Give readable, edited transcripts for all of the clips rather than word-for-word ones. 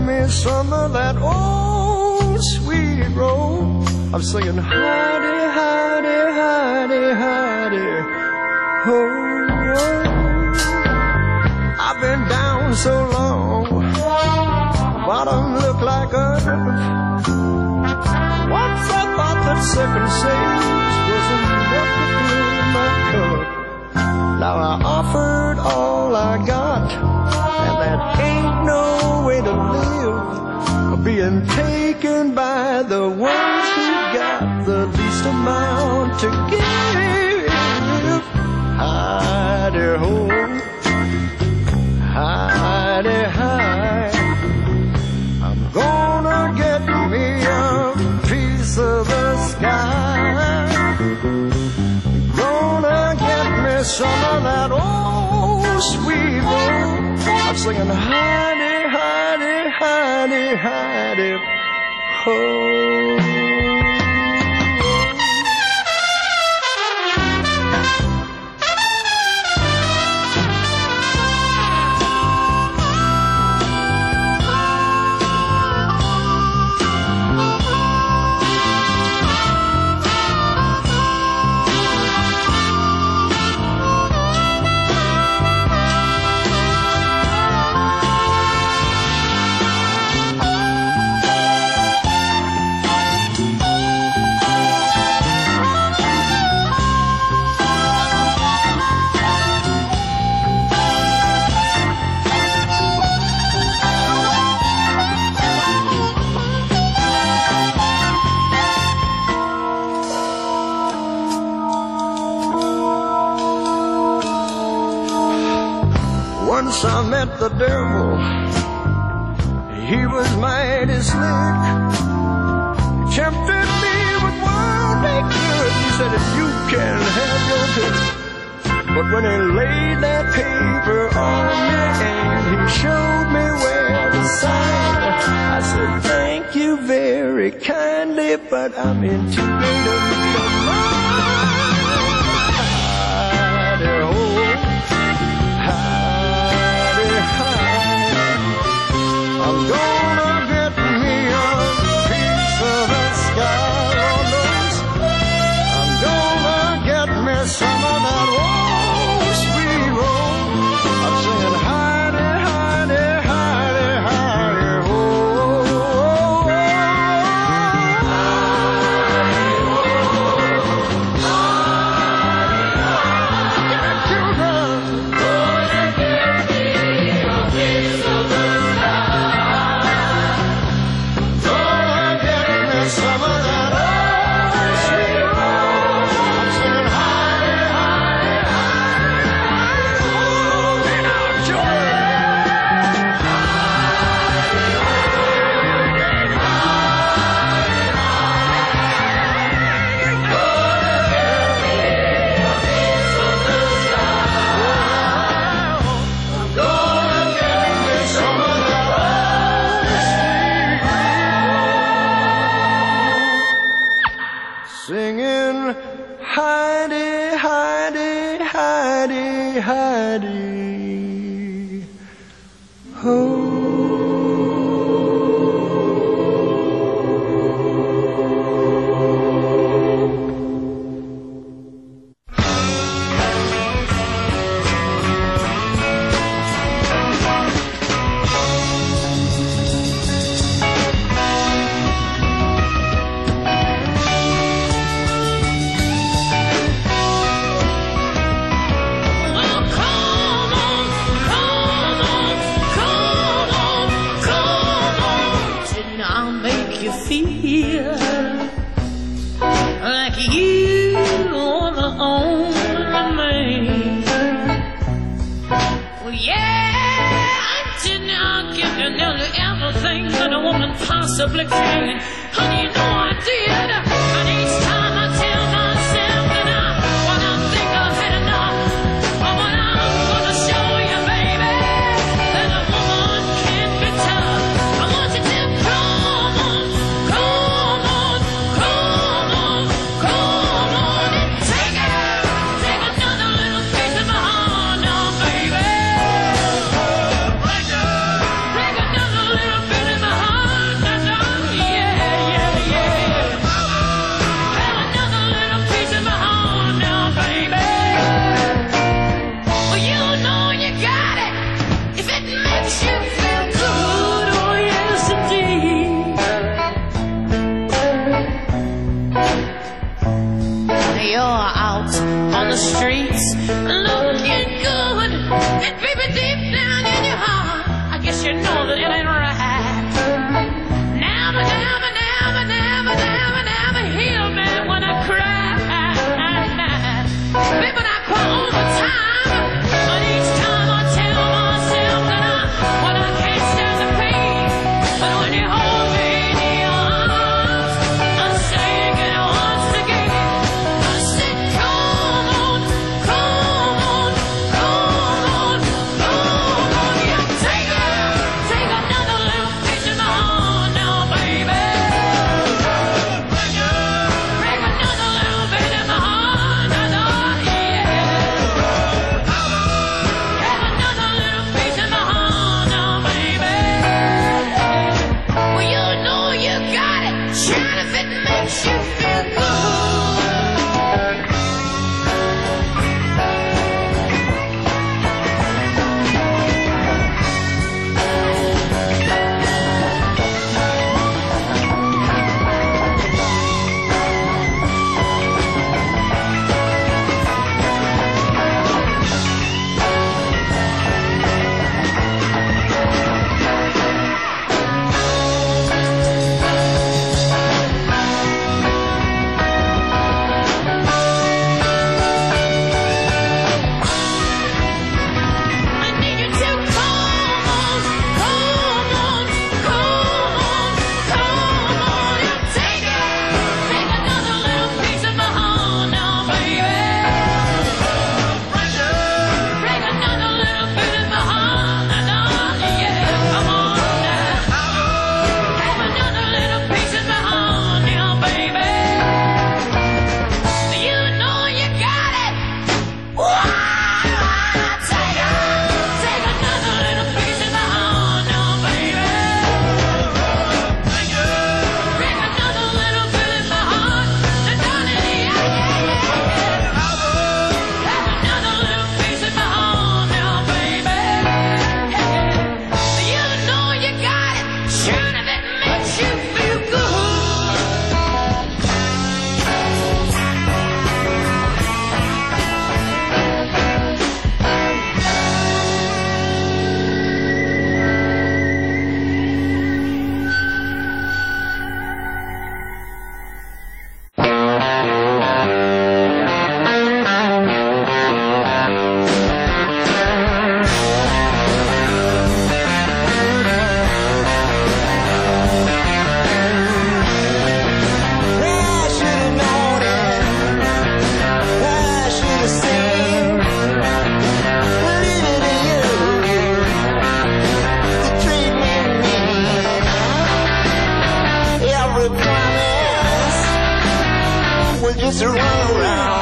me some of that old sweet roll. I'm singing hidey, hidey, hidey, hidey, ho. I've been down so long, bottom look like earth. Once I thought that second sage was enough to fill my cup. Now I offered all I got, and that ain't no way to live, being taken by the ones who got the least amount to give. Hidey ho, hidey hi, I'm gonna get me a piece of the sky. Gonna get me some of that old sweet roll. I'm singing hidey, hidey, hidey, hidey, ho. Once I met the devil, he was mighty slick. Tempted me with worldly good. He said, if you can have your pick. But when he laid that paper on me and he showed me where to sign, I said, thank you very kindly, but I'm in too great a need of mine. I'm gonna get me a piece of the sky, Lord knows. I'm gonna get me some of that old sweet roll. I'm singing hidey, hidey, hidey, hidey, ho. Get it, children. Gonna get me a piece of the some of that old sweet roll. I'm singing hidey, hidey, hidey, hidey, oh, and I'll join. I'm gonna get me some of that old sweet roll. Singing hidey, hidey, hidey, hidey, ho. Possibly can. Honey, you know I did. And each time I tell myself that when I think I've had enough, but when I'm gonna show you, baby, that a woman can be tough. I want you to come on, come on, come on, come on, and take it. Take another little piece of my heart now, baby. Take another little bit of my just run around.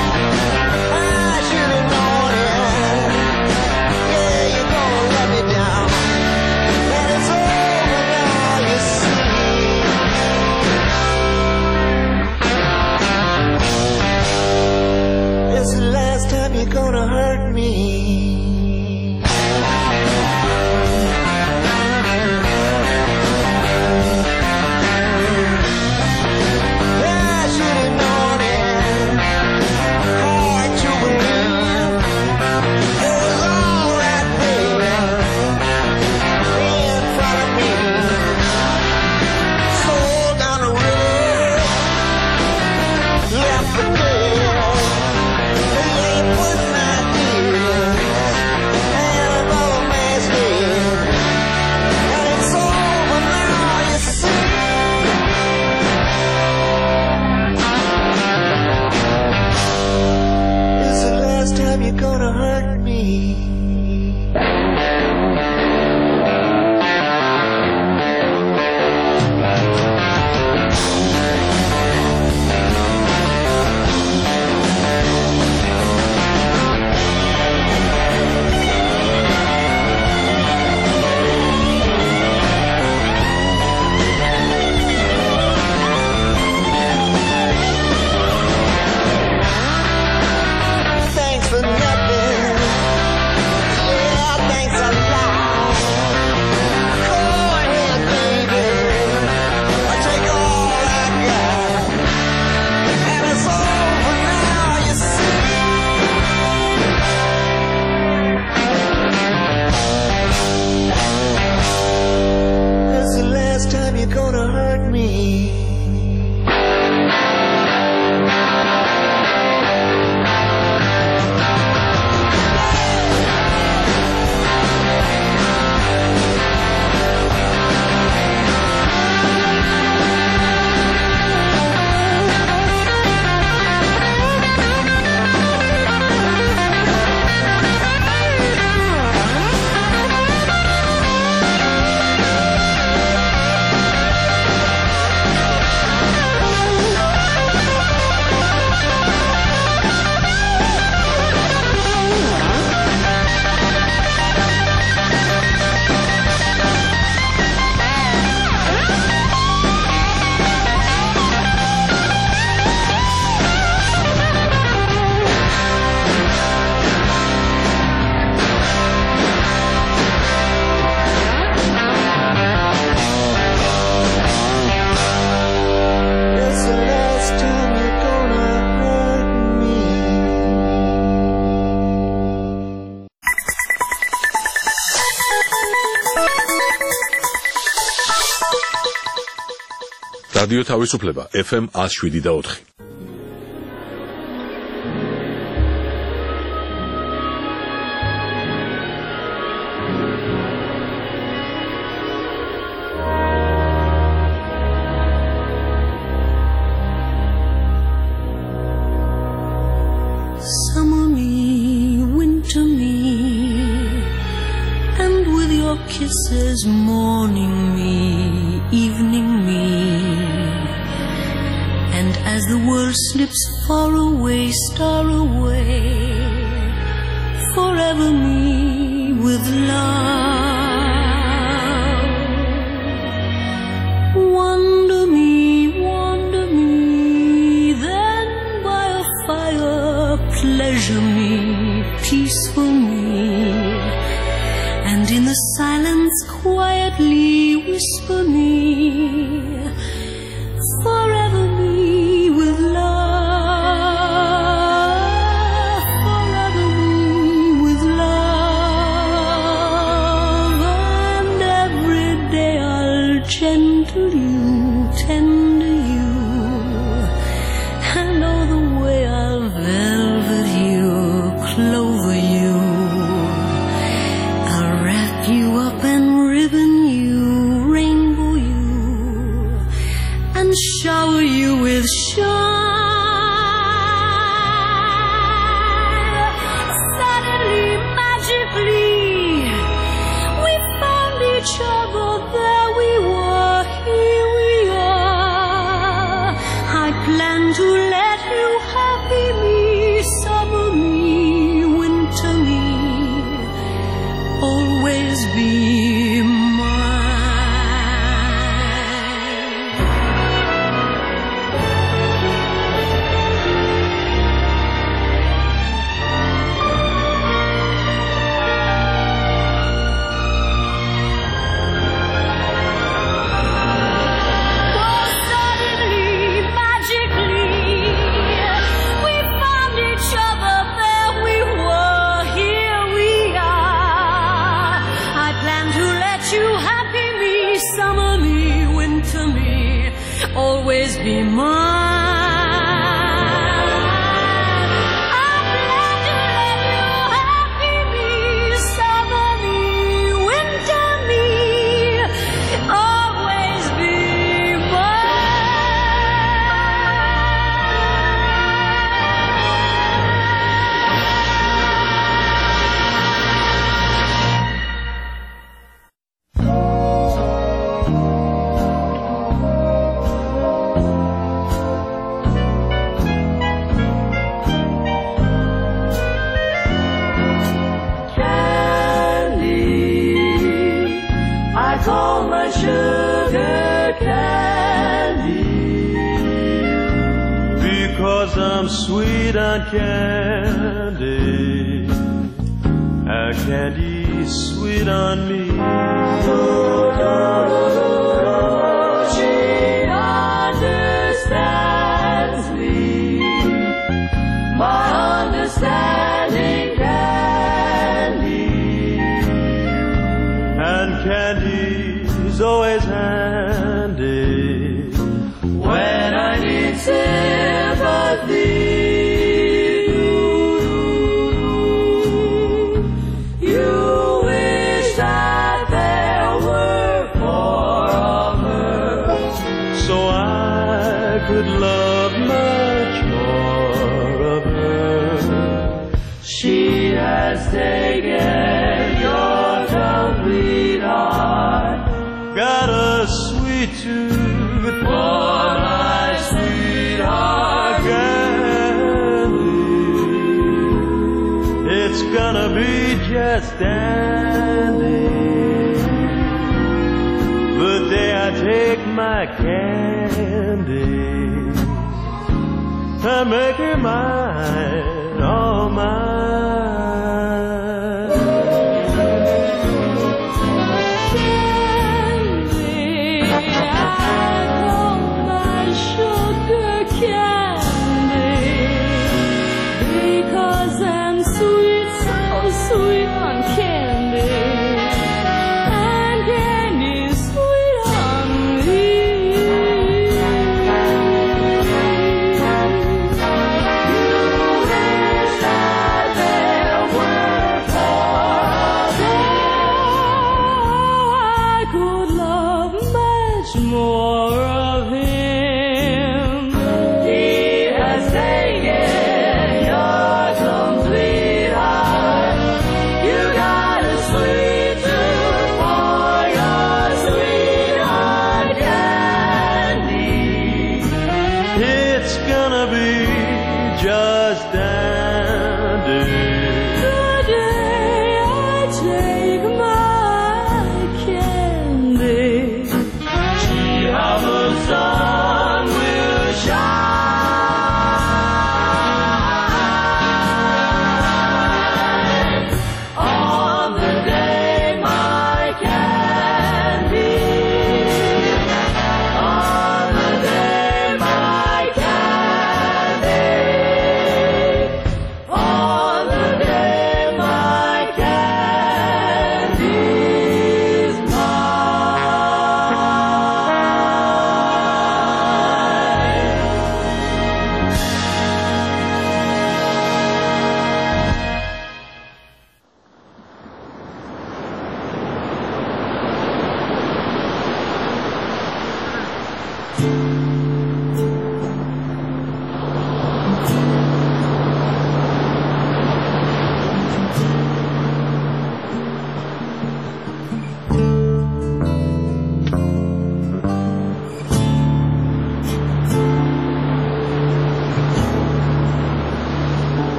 I should have known it. Yeah, you're gonna let me down. And it's over now, you see. It's the last time you're gonna hurt me. You're gonna hurt me. Thanks for nothing. Yeah, thanks a lot. Go ahead, baby. I take all I got. And it's over now, you see. It's the last time you're gonna hurt me. რადიო თავისუფლება FM 107.4. Summer me, winter me, and with your kisses morning me, evening me. And as the world slips far away, star away, forever me with love. Wander me, then by a fire, pleasure me, peaceful me. And in the silence quietly whisper me, forever me with love, forever me with love. And every day I'll gentle you, tender you, and all the way I'll velvet you, clover you. I'll wrap you up and ribbon you, rainbow you, and shower you with shine. Suddenly, magically, we found each other. There we were, here we are. always be mine. I'm glad to let you happy me, summer me, winter me, always be call my sugar candy, because I'm sweet on candy, and candy's sweet on me. She understands me, my understanding candy, and candy's always handy when I need sympathy. You wish that there were more of her, so I could love much more of her. She has taken your complete heart, got a sweet tooth for my sweetheart candy. It's gonna be just dandy the day I take my candy and make her mine, all mine. candy. I call my sugar candy, because I'm sweet, so sweet on candy, and candy's sweet on me. More of him. He has taken your complete heart. You got a sweet tooth for your sweetheart candy. It's gonna be just dandy The day I take my candy. how the sun will shine on the day my candy, on the day my candy, on the day my candy's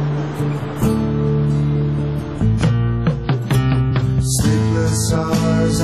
Sleepless hours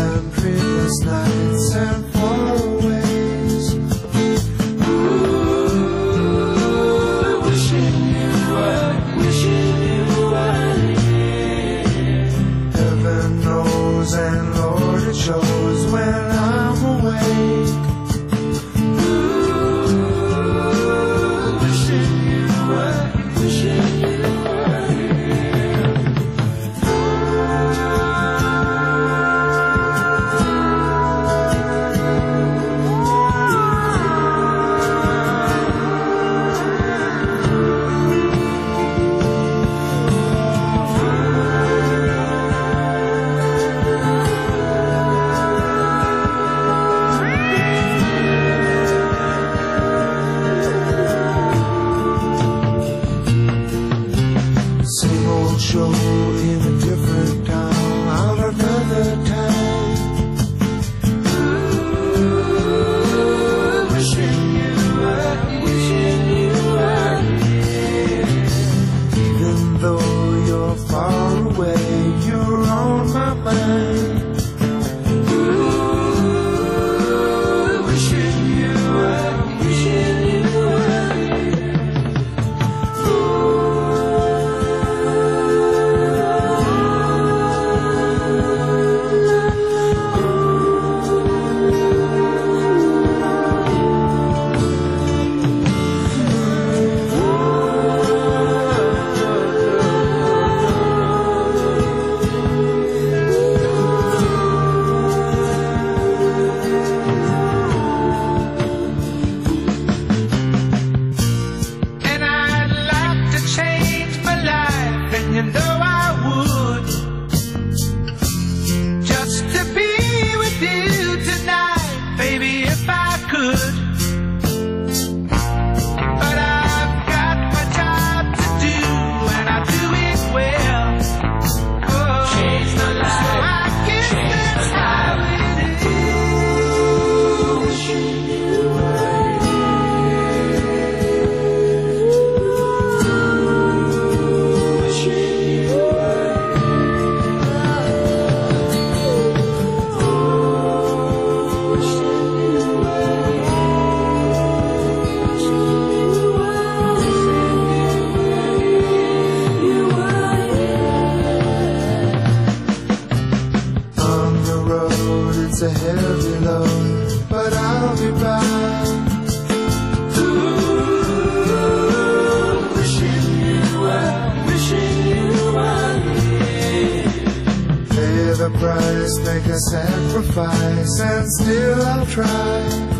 the price, make a sacrifice, and still I'll try.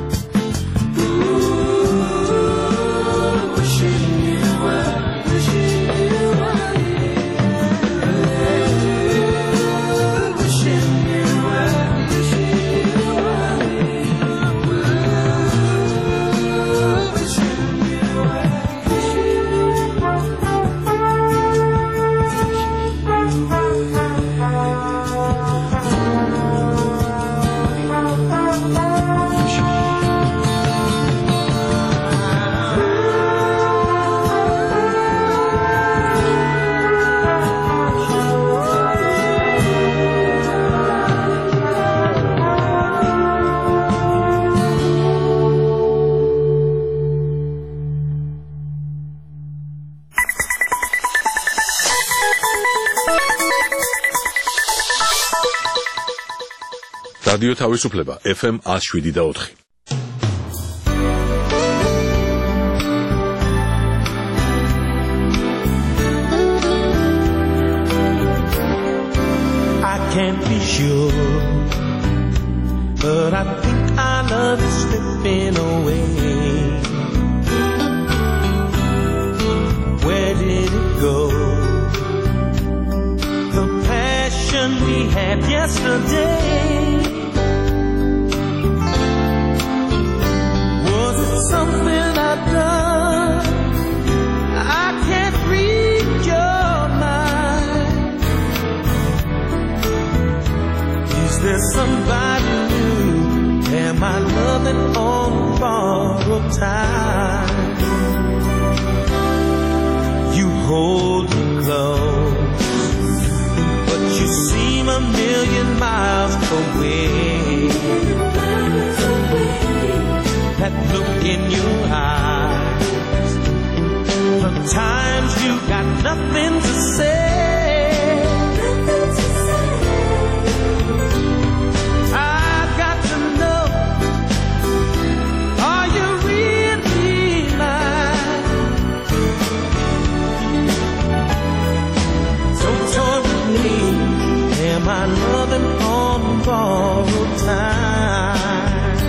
Wishing you were, wishing you were here. Wishing you were, wishing you were here. Wishing you were, wishing you რადიო თავისუფლება FM 107.4. I can't be sure, but I think our love is slipping away. Where did it go? The passion we had yesterday. Something I've done, I can't read your mind. Is there somebody new? Am I loving on borrowed time? You hold me close, but you seem a million miles away. That look in your eyes, the times you got nothing to say. I've got to know, are you really mine? So toy with me, am I loving on borrowed time?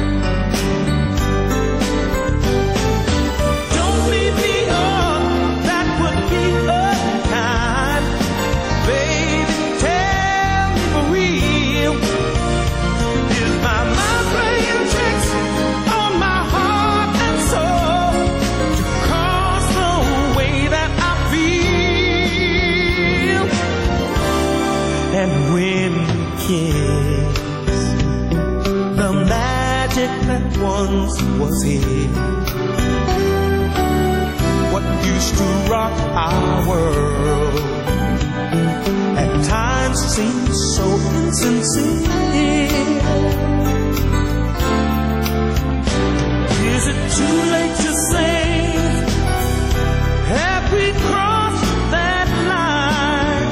And when we kiss, the magic that once was here, what used to rock our world, at times seems so insincere. Is it too late to say, have we crossed that line?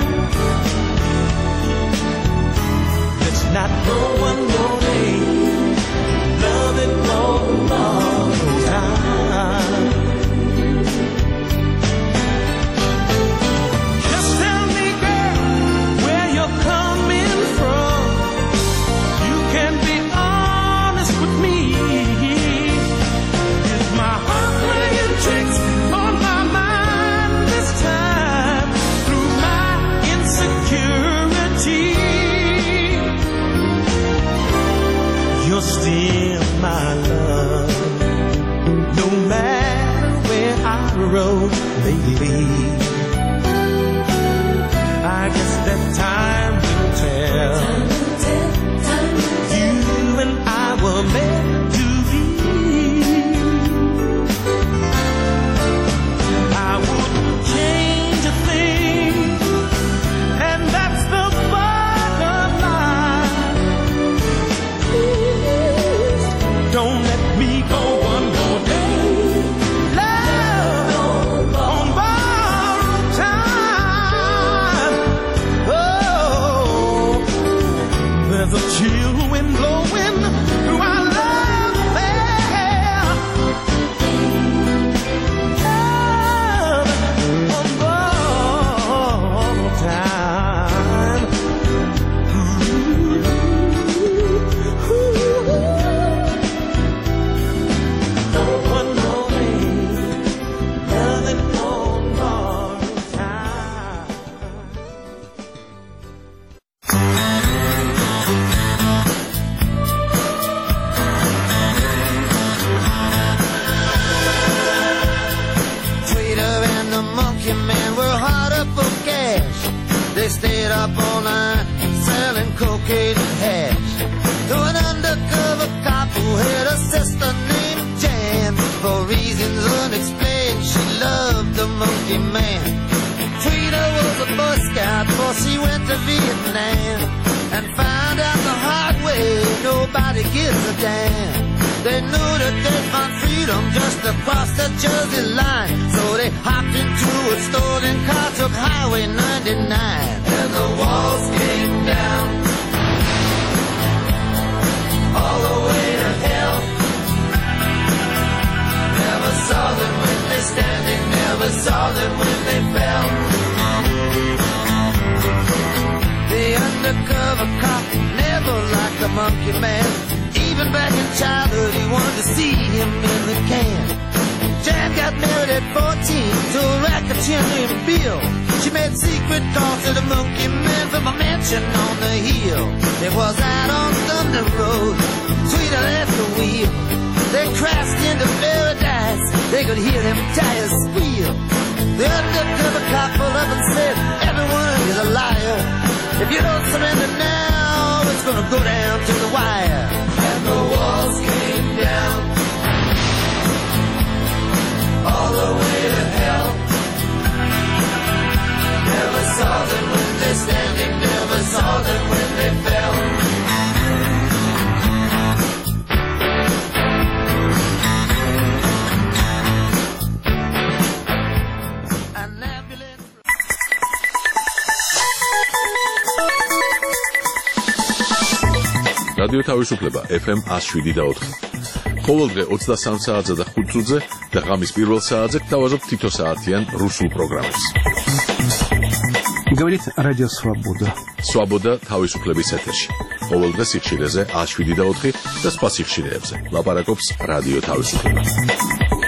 Not go one more day, love it one more time. Just tell me, girl, where you're coming from. You can be honest with me. Is my heart playing tricks on my mind this time through my insecurity? You're still my love, no matter where our road may lead. I guess that time will tell. You and I were meant to be. I wouldn't change a thing, and that's the bottom line. Don't let me go one more day. Love on borrowed time. Oh, there's a chill wind blowing through our love affair. Love on borrowed time. cocaine and hash. To an undercover cop who had a sister named Jan. For reasons unexplained, she loved the monkey man. Tweeta was a Boy Scout before she went to Vietnam. And found out the hard way, nobody gives a damn. They knew that they'd find freedom just across the Jersey line. So they hopped into a stolen car, took Highway 99. And the walls came down all the way to hell. Never saw them when they standing, never saw them when they fell. The undercover cop never liked the monkey man. Even back in childhood, he wanted to see him in the can. Jan got married at 14 to a racketeer named Bill. She made secret calls to the monkey man from a mansion on the hill. It was out on Thunder Road, Tweeta left the wheel. They crashed into paradise, they could hear them tires squeal. The undercover cop pulled up and said, everyone is a liar. If you don't surrender now, it's gonna go down to the wire. And the walls came down all the way to hell. Never saw them when they're standing, never saw them when they fell. რადიო თავისუფლება FM 107.4. ყოველდღე 23 საათზე და 5 წუთზე და ღამის პირველ საათზე გთავაზობთ თითო საათიან რუსულ პროგრამებს. Говорит Радио Свобода. Свобода თავისუფლების ეთერში. ყოველდღე სიხშირეზე 107.4 და სხვა სიხშირეებზე. ლაპარაკობს რადიო თავისუფლება.